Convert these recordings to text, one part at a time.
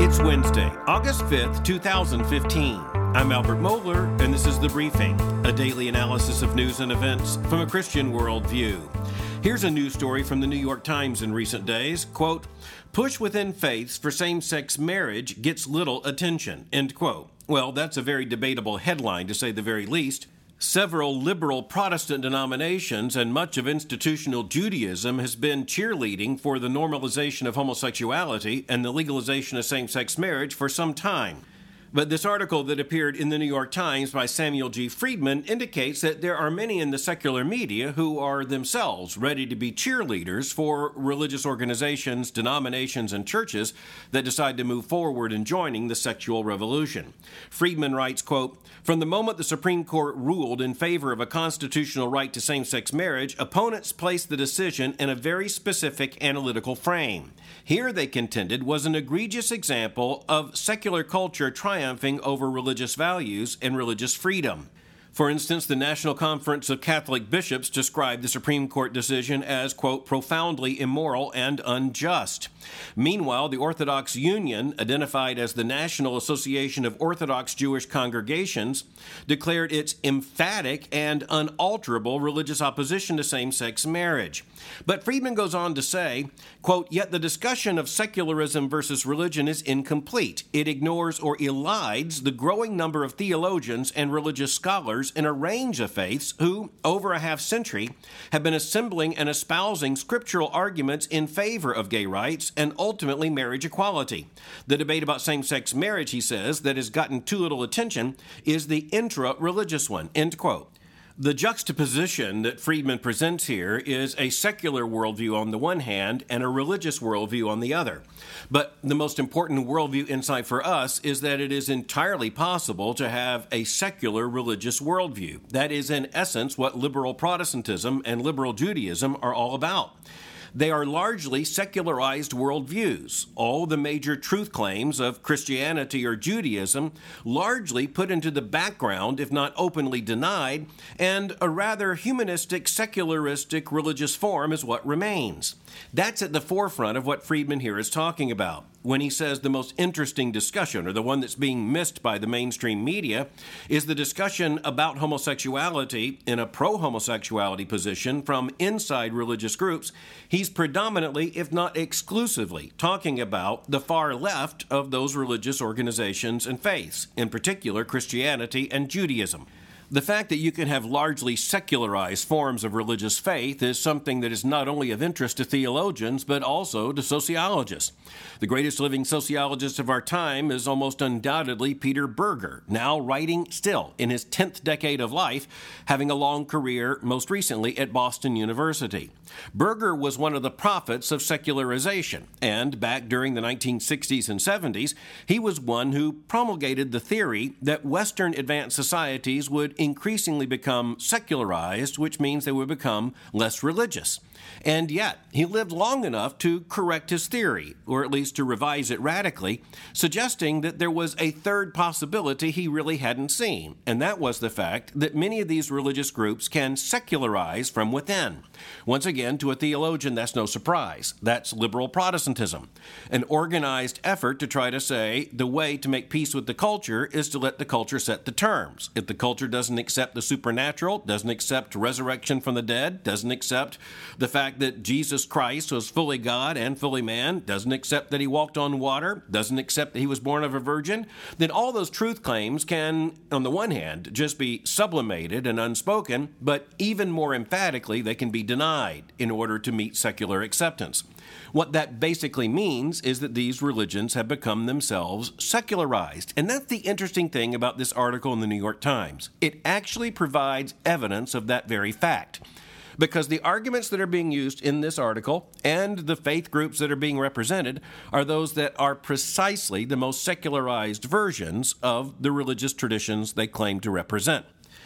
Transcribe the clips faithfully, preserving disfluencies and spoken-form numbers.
It's Wednesday, August fifth, twenty fifteen. I'm Albert Mohler, and this is The Briefing, a daily analysis of news and events from a Christian worldview. Here's a news story from the New York Times in recent days. Quote, push within faiths for same-sex marriage gets little attention, end quote. Well, that's a very debatable headline, to say the very least. Several liberal Protestant denominations and much of institutional Judaism has been cheerleading for the normalization of homosexuality and the legalization of same-sex marriage for some time. But this article that appeared in the New York Times by Samuel G. Friedman indicates that there are many in the secular media who are themselves ready to be cheerleaders for religious organizations, denominations, and churches that decide to move forward in joining the sexual revolution. Friedman writes, quote, from the moment the Supreme Court ruled in favor of a constitutional right to same-sex marriage, opponents placed the decision in a very specific analytical frame. Here, they contended, was an egregious example of secular culture triumphing over religious values and religious freedom. For instance, the National Conference of Catholic Bishops described the Supreme Court decision as, quote, profoundly immoral and unjust. Meanwhile, the Orthodox Union, identified as the National Association of Orthodox Jewish Congregations, declared its emphatic and unalterable religious opposition to same-sex marriage. But Friedman goes on to say, quote, yet the discussion of secularism versus religion is incomplete. It ignores or elides the growing number of theologians and religious scholars in a range of faiths who, over a half century, have been assembling and espousing scriptural arguments in favor of gay rights and ultimately marriage equality. The debate about same-sex marriage, he says, that has gotten too little attention is the intra-religious one, end quote. The juxtaposition that Friedman presents here is a secular worldview on the one hand and a religious worldview on the other. But the most important worldview insight for us is that it is entirely possible to have a secular religious worldview. That is, in essence, what liberal Protestantism and liberal Judaism are all about. They are largely secularized worldviews. All the major truth claims of Christianity or Judaism largely put into the background, if not openly denied, and a rather humanistic, secularistic religious form is what remains. That's at the forefront of what Friedman here is talking about. When he says the most interesting discussion, or the one that's being missed by the mainstream media, is the discussion about homosexuality in a pro-homosexuality position from inside religious groups, he's predominantly, if not exclusively, talking about the far left of those religious organizations and faiths, in particular Christianity and Judaism. The fact that you can have largely secularized forms of religious faith is something that is not only of interest to theologians, but also to sociologists. The greatest living sociologist of our time is almost undoubtedly Peter Berger, now writing still in his tenth decade of life, having a long career most recently at Boston University. Berger was one of the prophets of secularization, and back during the nineteen sixties and seventies, he was one who promulgated the theory that Western advanced societies would increasingly become secularized, which means they would become less religious. And yet, he lived long enough to correct his theory, or at least to revise it radically, suggesting that there was a third possibility he really hadn't seen, and that was the fact that many of these religious groups can secularize from within. Once again, to a theologian, that's no surprise. That's liberal Protestantism, an organized effort to try to say the way to make peace with the culture is to let the culture set the terms. If the culture doesn't accept the supernatural, doesn't accept resurrection from the dead, doesn't accept the fact that Jesus Christ was fully God and fully man, doesn't accept that he walked on water, doesn't accept that he was born of a virgin, then all those truth claims can, on the one hand, just be sublimated and unspoken, but even more emphatically, they can be denied in order to meet secular acceptance. What that basically means is that these religions have become themselves secularized. And that's the interesting thing about this article in the New York Times. It actually provides evidence of that very fact. Because the arguments that are being used in this article and the faith groups that are being represented are those that are precisely the most secularized versions of the religious traditions they claim to represent.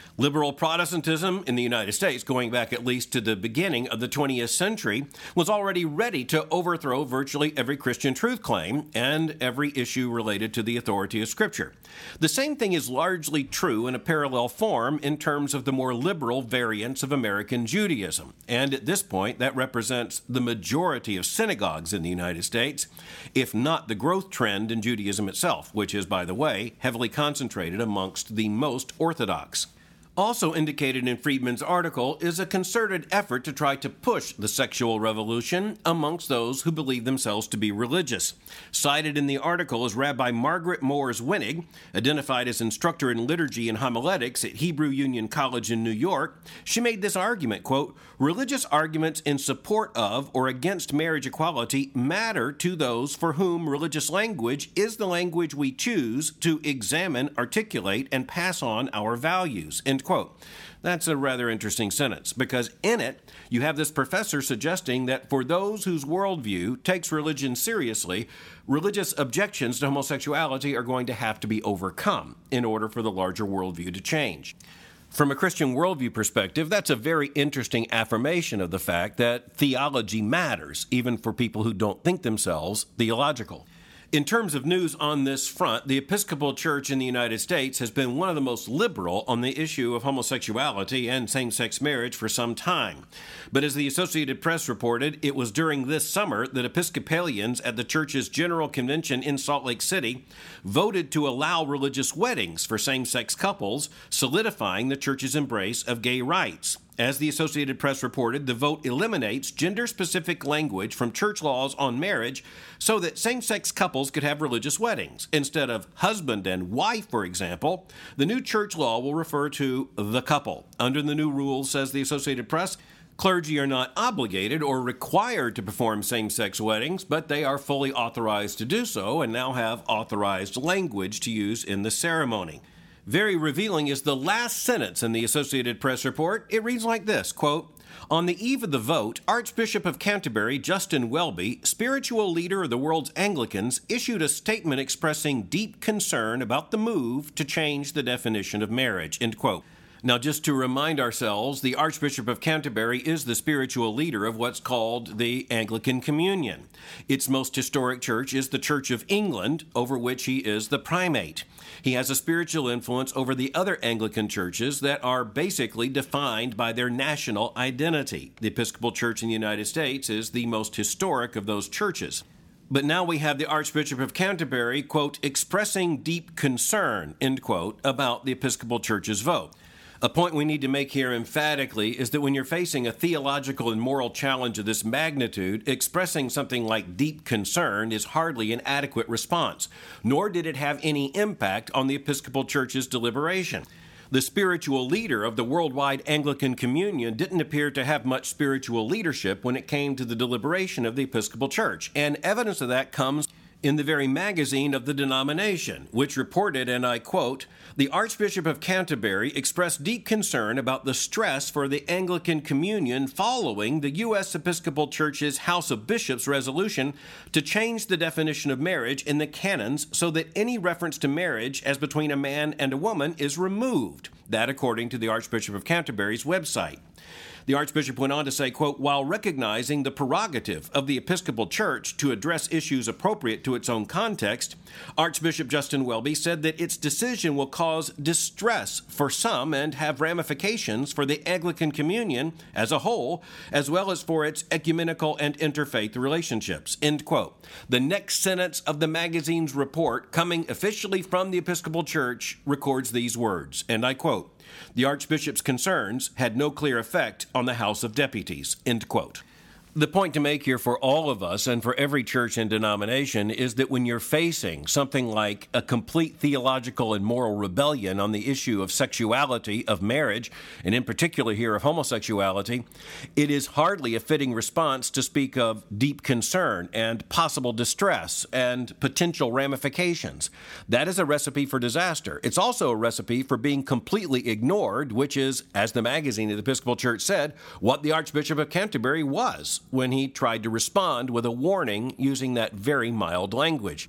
Liberal Protestantism in the United States, going back at least to the beginning of the twentieth century, was already ready to overthrow virtually every Christian truth claim and every issue related to the authority of Scripture. The same thing is largely true in a parallel form in terms of the more liberal variants of American Judaism. And at this point, that represents the majority of synagogues in the United States, if not the growth trend in Judaism itself, which is, by the way, heavily concentrated amongst the most Orthodox. Also indicated in Friedman's article is a concerted effort to try to push the sexual revolution amongst those who believe themselves to be religious. Cited in the article is Rabbi Margaret Moore's Winnig, identified as instructor in liturgy and homiletics at Hebrew Union College in New York. She made this argument, quote, "Religious arguments in support of or against marriage equality matter to those for whom religious language is the language we choose to examine, articulate, and pass on our values," end quote. That's a rather interesting sentence, because in it, you have this professor suggesting that for those whose worldview takes religion seriously, religious objections to homosexuality are going to have to be overcome in order for the larger worldview to change. From a Christian worldview perspective, that's a very interesting affirmation of the fact that theology matters, even for people who don't think themselves theological. In terms of news on this front, the Episcopal Church in the United States has been one of the most liberal on the issue of homosexuality and same-sex marriage for some time. But as the Associated Press reported, it was during this summer that Episcopalians at the church's General Convention in Salt Lake City voted to allow religious weddings for same-sex couples, solidifying the church's embrace of gay rights. As the Associated Press reported, the vote eliminates gender-specific language from church laws on marriage so that same-sex couples could have religious weddings. Instead of husband and wife, for example, the new church law will refer to the couple. Under the new rules, says the Associated Press, clergy are not obligated or required to perform same-sex weddings, but they are fully authorized to do so and now have authorized language to use in the ceremony. Very revealing is the last sentence in the Associated Press report. It reads like this, quote, "On the eve of the vote, Archbishop of Canterbury, Justin Welby, spiritual leader of the world's Anglicans, issued a statement expressing deep concern about the move to change the definition of marriage," end quote. Now, just to remind ourselves, the Archbishop of Canterbury is the spiritual leader of what's called the Anglican Communion. Its most historic church is the Church of England, over which he is the primate. He has a spiritual influence over the other Anglican churches that are basically defined by their national identity. The Episcopal Church in the United States is the most historic of those churches. But now we have the Archbishop of Canterbury, quote, expressing deep concern, end quote, about the Episcopal Church's vote. A point we need to make here emphatically is that when you're facing a theological and moral challenge of this magnitude, expressing something like deep concern is hardly an adequate response, nor did it have any impact on the Episcopal Church's deliberation. The spiritual leader of the worldwide Anglican Communion didn't appear to have much spiritual leadership when it came to the deliberation of the Episcopal Church, and evidence of that comes in the very magazine of the denomination, which reported, and I quote, "The Archbishop of Canterbury expressed deep concern about the stress for the Anglican Communion following the U S Episcopal Church's House of Bishops resolution to change the definition of marriage in the canons so that any reference to marriage as between a man and a woman is removed." That according to the Archbishop of Canterbury's website. The Archbishop went on to say, quote, "While recognizing the prerogative of the Episcopal Church to address issues appropriate to its own context, Archbishop Justin Welby said that its decision will cause distress for some and have ramifications for the Anglican Communion as a whole, as well as for its ecumenical and interfaith relationships," end quote. The next sentence of the magazine's report, coming officially from the Episcopal Church, records these words, and I quote, "The Archbishop's concerns had no clear effect on the House of Deputies," end quote. The point to make here for all of us and for every church and denomination is that when you're facing something like a complete theological and moral rebellion on the issue of sexuality, of marriage, and in particular here of homosexuality, it is hardly a fitting response to speak of deep concern and possible distress and potential ramifications. That is a recipe for disaster. It's also a recipe for being completely ignored, which is, as the magazine of the Episcopal Church said, what the Archbishop of Canterbury was when he tried to respond with a warning using that very mild language.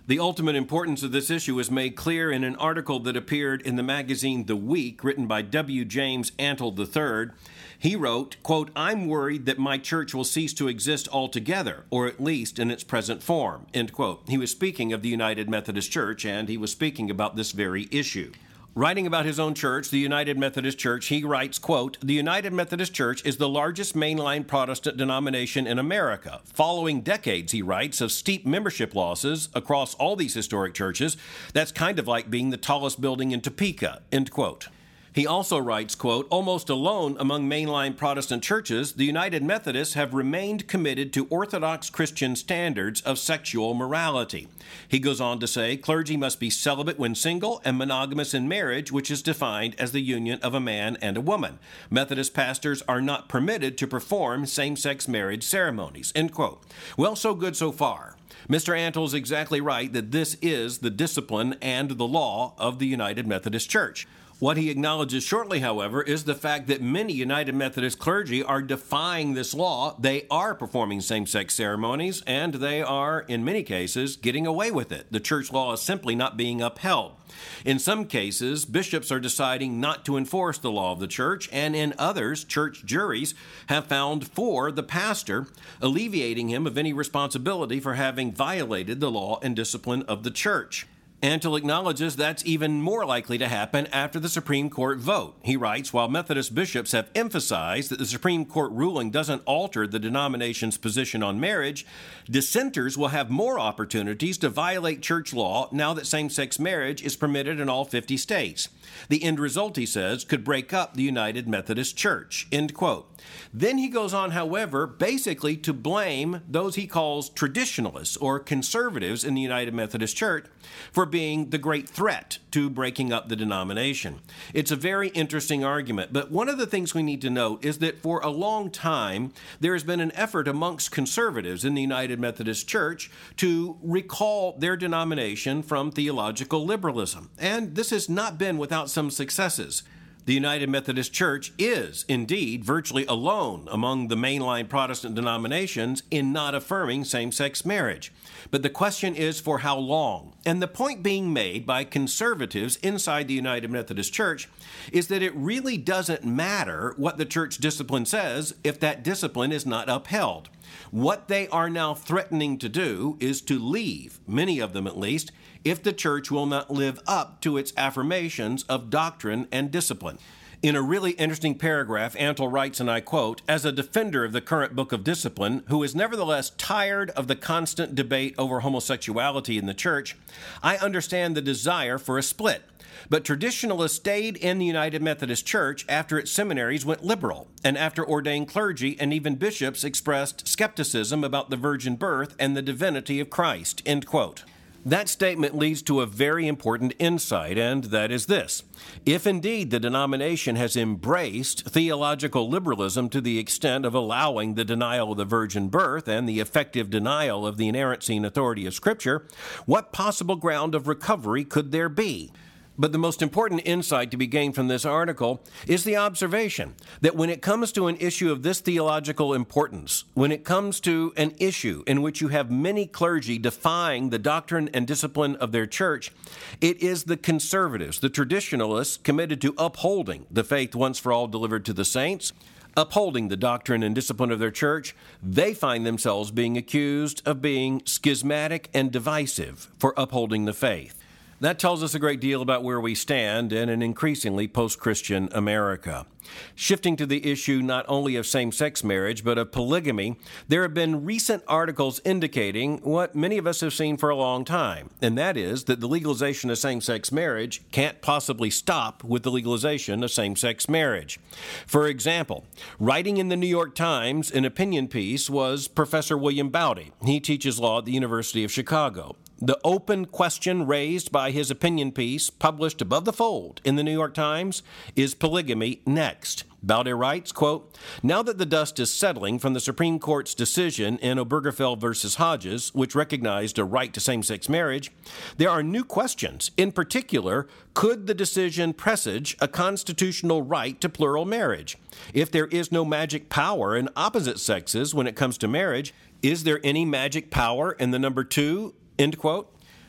The ultimate importance of this issue is made clear in an article that appeared in the magazine The Week, written by W. James Antle the third. He wrote, quote, "I'm worried that my church will cease to exist altogether, or at least in its present form," end quote. He was speaking of the United Methodist Church, and he was speaking about this very issue. Writing about his own church, the United Methodist Church, he writes, quote, "The United Methodist Church is the largest mainline Protestant denomination in America. Following decades," he writes, "of steep membership losses across all these historic churches, that's kind of like being the tallest building in Topeka," end quote. He also writes, quote, "Almost alone among mainline Protestant churches, the United Methodists have remained committed to Orthodox Christian standards of sexual morality." He goes on to say, "Clergy must be celibate when single and monogamous in marriage, which is defined as the union of a man and a woman. Methodist pastors are not permitted to perform same-sex marriage ceremonies," end quote. Well, so good so far. Mister Antle is exactly right that this is the discipline and the law of the United Methodist Church. What he acknowledges shortly, however, is the fact that many United Methodist clergy are defying this law. They are performing same-sex ceremonies, and they are, in many cases, getting away with it. The church law is simply not being upheld. In some cases, bishops are deciding not to enforce the law of the church, and in others, church juries have found for the pastor, alleviating him of any responsibility for having violated the law and discipline of the church. Antle acknowledges that's even more likely to happen after the Supreme Court vote. He writes, "While Methodist bishops have emphasized that the Supreme Court ruling doesn't alter the denomination's position on marriage, dissenters will have more opportunities to violate church law now that same-sex marriage is permitted in all fifty states. The end result," he says, "could break up the United Methodist Church," end quote. Then he goes on, however, basically to blame those he calls traditionalists or conservatives in the United Methodist Church for being the great threat to breaking up the denomination. It's a very interesting argument, but one of the things we need to note is that for a long time, there has been an effort amongst conservatives in the United Methodist Church to recall their denomination from theological liberalism, and this has not been without some successes. The United Methodist Church is, indeed, virtually alone among the mainline Protestant denominations in not affirming same-sex marriage. But the question is for how long? And the point being made by conservatives inside the United Methodist Church is that it really doesn't matter what the church discipline says if that discipline is not upheld. What they are now threatening to do is to leave, many of them at least, if the church will not live up to its affirmations of doctrine and discipline. In a really interesting paragraph, Antle writes, and I quote, "As a defender of the current book of discipline, who is nevertheless tired of the constant debate over homosexuality in the church, I understand the desire for a split. But traditionalists stayed in the United Methodist Church after its seminaries went liberal, and after ordained clergy and even bishops expressed skepticism about the virgin birth and the divinity of Christ," end quote. That statement leads to a very important insight, and that is this. If indeed the denomination has embraced theological liberalism to the extent of allowing the denial of the virgin birth and the effective denial of the inerrancy and authority of Scripture, what possible ground of recovery could there be? But the most important insight to be gained from this article is the observation that when it comes to an issue of this theological importance, when it comes to an issue in which you have many clergy defying the doctrine and discipline of their church, it is the conservatives, the traditionalists, committed to upholding the faith once for all delivered to the saints, upholding the doctrine and discipline of their church. They find themselves being accused of being schismatic and divisive for upholding the faith. That tells us a great deal about where we stand in an increasingly post-Christian America. Shifting to the issue not only of same-sex marriage, but of polygamy, there have been recent articles indicating what many of us have seen for a long time, and that is that the legalization of same-sex marriage can't possibly stop with the legalization of same-sex marriage. For example, writing in the New York Times an opinion piece was Professor William Bowdy. He teaches law at the University of Chicago. The open question raised by his opinion piece, published above the fold in the New York Times, is polygamy next? Bowdy writes, quote, "Now that the dust is settling from the Supreme Court's decision in Obergefell versus Hodges, which recognized a right to same-sex marriage, there are new questions. In particular, could the decision presage a constitutional right to plural marriage? If there is no magic power in opposite sexes when it comes to marriage, is there any magic power in the number two?" End quote.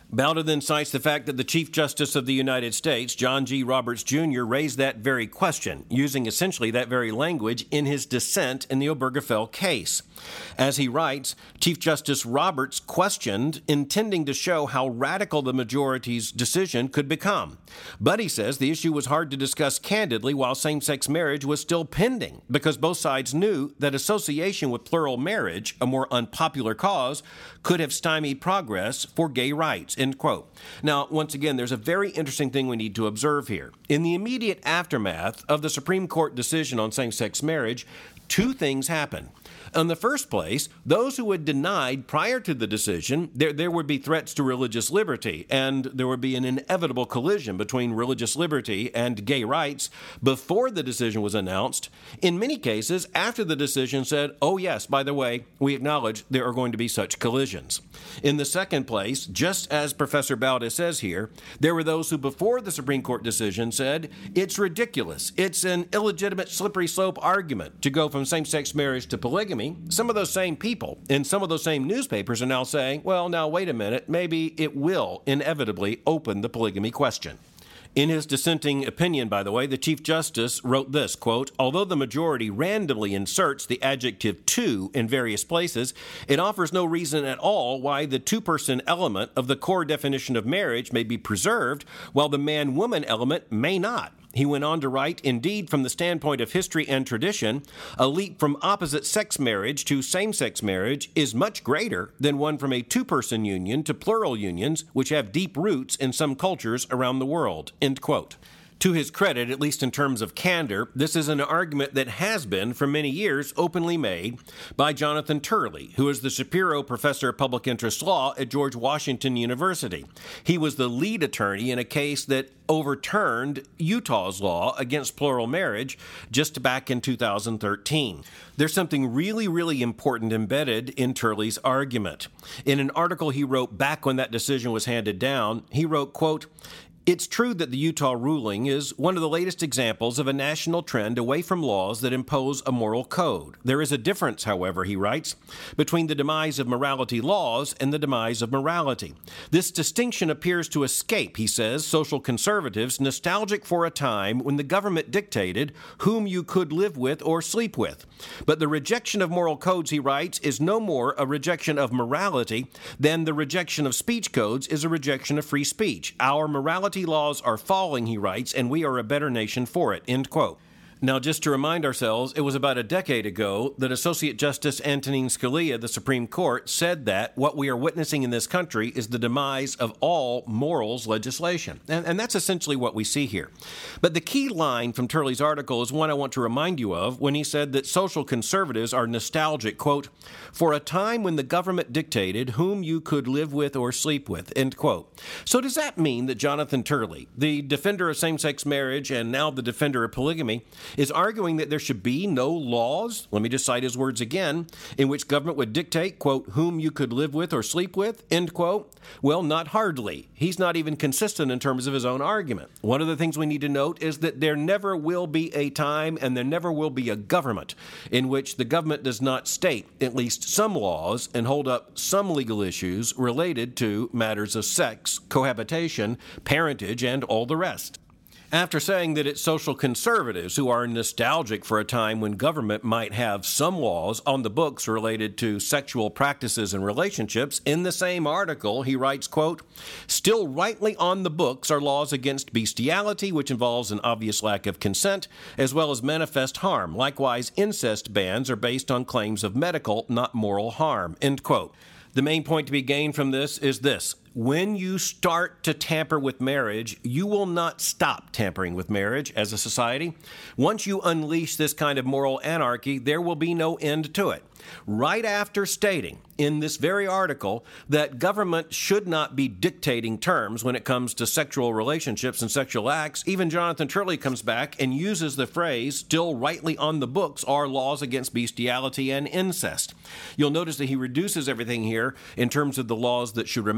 Bauta then cites the fact that the Chief Justice of the United States, John G. Roberts, Junior, raised that very question, using essentially that very language in his dissent in the Obergefell case. As he writes, Chief Justice Roberts questioned, intending to show how radical the majority's decision could become. But he says the issue was hard to discuss candidly while same-sex marriage was still pending, because both sides knew that association with plural marriage, a more unpopular cause, could have stymied progress for gay rights, end quote. Now, once again, there's a very interesting thing we need to observe here. In the immediate aftermath of the Supreme Court decision on same-sex marriage, two things happened. In the first place, those who had denied prior to the decision, there, there would be threats to religious liberty, and there would be an inevitable collision between religious liberty and gay rights before the decision was announced. In many cases, after the decision said, oh yes, by the way, we acknowledge there are going to be such collisions. In the second place, just as Professor Bauta says here, there were those who before the Supreme Court decision said, it's ridiculous, it's an illegitimate slippery slope argument to go from same-sex marriage to polygamy. Some of those same people in some of those same newspapers are now saying, well, now wait a minute, maybe it will inevitably open the polygamy question. In his dissenting opinion, by the way, the Chief Justice wrote this, quote, although the majority randomly inserts the adjective to in various places, it offers no reason at all why the two-person element of the core definition of marriage may be preserved, while the man-woman element may not. He went on to write, indeed, from the standpoint of history and tradition, a leap from opposite-sex marriage to same-sex marriage is much greater than one from a two-person union to plural unions, which have deep roots in some cultures around the world, end quote. To his credit, at least in terms of candor, this is an argument that has been, for many years, openly made by Jonathan Turley, who is the Shapiro Professor of Public Interest Law at George Washington University. He was the lead attorney in a case that overturned Utah's law against plural marriage just back in two thousand thirteen. There's something really, really important embedded in Turley's argument. In an article he wrote back when that decision was handed down, he wrote, quote, it's true that the Utah ruling is one of the latest examples of a national trend away from laws that impose a moral code. There is a difference, however, he writes, between the demise of morality laws and the demise of morality. This distinction appears to escape, he says, social conservatives nostalgic for a time when the government dictated whom you could live with or sleep with. But the rejection of moral codes, he writes, is no more a rejection of morality than the rejection of speech codes is a rejection of free speech. Our morality laws are falling, he writes, and we are a better nation for it, end quote. Now, just to remind ourselves, it was about a decade ago that Associate Justice Antonin Scalia, the Supreme Court, said that what we are witnessing in this country is the demise of all morals legislation. And, and that's essentially what we see here. But the key line from Turley's article is one I want to remind you of when he said that social conservatives are nostalgic, quote, for a time when the government dictated whom you could live with or sleep with, end quote. So does that mean that Jonathan Turley, the defender of same-sex marriage and now the defender of polygamy, is arguing that there should be no laws, let me just cite his words again, in which government would dictate, quote, whom you could live with or sleep with, end quote? Well, not hardly. He's not even consistent in terms of his own argument. One of the things we need to note is that there never will be a time and there never will be a government in which the government does not state at least some laws and hold up some legal issues related to matters of sex, cohabitation, parentage, and all the rest. After saying that it's social conservatives who are nostalgic for a time when government might have some laws on the books related to sexual practices and relationships, in the same article he writes, quote, still rightly on the books are laws against bestiality, which involves an obvious lack of consent, as well as manifest harm. Likewise, incest bans are based on claims of medical, not moral harm, end quote. The main point to be gained from this is this. When you start to tamper with marriage, you will not stop tampering with marriage as a society. Once you unleash this kind of moral anarchy, there will be no end to it. Right after stating in this very article that government should not be dictating terms when it comes to sexual relationships and sexual acts, even Jonathan Turley comes back and uses the phrase, still rightly on the books are laws against bestiality and incest. You'll notice that he reduces everything here in terms of the laws that should remain on the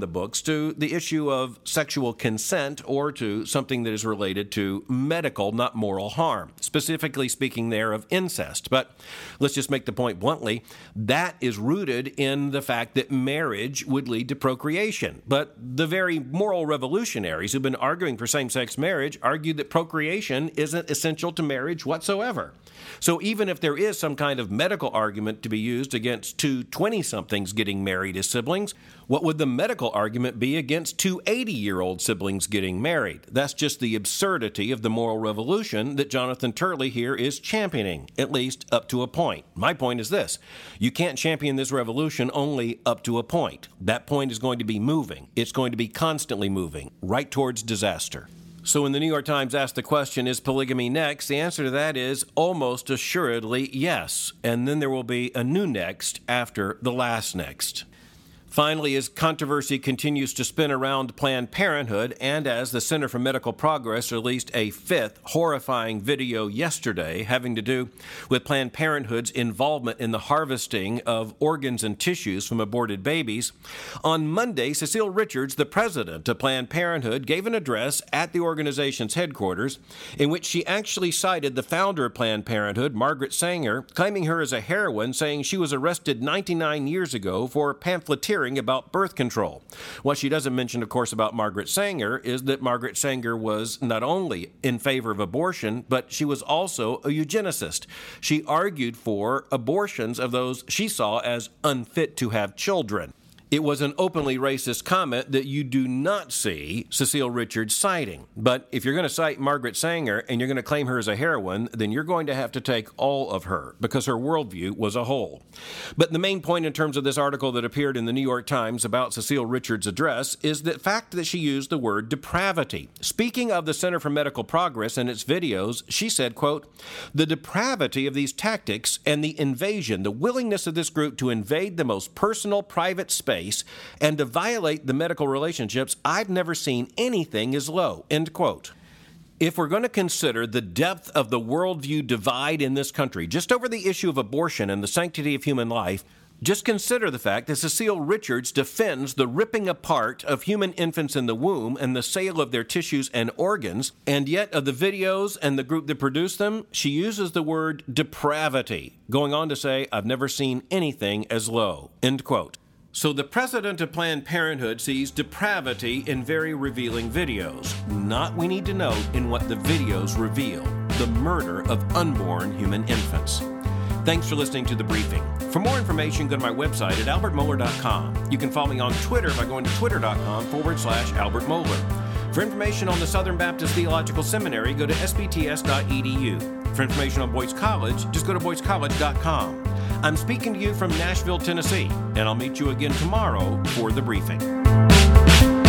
books to the issue of sexual consent or to something that is related to medical, not moral harm, specifically speaking there of incest. But let's just make the point bluntly, that is rooted in the fact that marriage would lead to procreation. But the very moral revolutionaries who've been arguing for same-sex marriage argued that procreation isn't essential to marriage whatsoever. So even if there is some kind of medical argument to be used against two twenty-somethings getting married as siblings, what would the medical argument be against two eighty-year-old siblings getting married? That's just the absurdity of the moral revolution that Jonathan Turley here is championing, at least up to a point. My point is this: you can't champion this revolution only up to a point. That point is going to be moving. It's going to be constantly moving, right towards disaster. So when the New York Times asked the question, is polygamy next? The answer to that is almost assuredly yes. And then there will be a new next after the last next. Finally, as controversy continues to spin around Planned Parenthood, and as the Center for Medical Progress released a fifth horrifying video yesterday having to do with Planned Parenthood's involvement in the harvesting of organs and tissues from aborted babies, on Monday, Cecile Richards, the president of Planned Parenthood, gave an address at the organization's headquarters in which she actually cited the founder of Planned Parenthood, Margaret Sanger, claiming her as a heroine, saying she was arrested ninety-nine years ago for pamphleteering about birth control. What she doesn't mention, of course, about Margaret Sanger is that Margaret Sanger was not only in favor of abortion, but she was also a eugenicist. She argued for abortions of those she saw as unfit to have children. It was an openly racist comment that you do not see Cecile Richards citing. But if you're going to cite Margaret Sanger and you're going to claim her as a heroine, then you're going to have to take all of her because her worldview was a whole. But the main point in terms of this article that appeared in the New York Times about Cecile Richards' address is the fact that she used the word depravity. Speaking of the Center for Medical Progress and its videos, she said, quote, "The depravity of these tactics and the invasion, the willingness of this group to invade the most personal, private space and to violate the medical relationships, I've never seen anything as low," end quote. If we're going to consider the depth of the worldview divide in this country, just over the issue of abortion and the sanctity of human life, just consider the fact that Cecile Richards defends the ripping apart of human infants in the womb and the sale of their tissues and organs, and yet of the videos and the group that produced them, she uses the word depravity, going on to say, "I've never seen anything as low," end quote. So the president of Planned Parenthood sees depravity in very revealing videos. Not, we need to note, in what the videos reveal: the murder of unborn human infants. Thanks for listening to The Briefing. For more information, go to my website at albert mohler dot com. You can follow me on Twitter by going to twitter.com forward slash Albert Mohler. For information on the Southern Baptist Theological Seminary, go to s b t s dot e d u. For information on Boyce College, just go to boyce college dot com. I'm speaking to you from Nashville, Tennessee, and I'll meet you again tomorrow for The Briefing.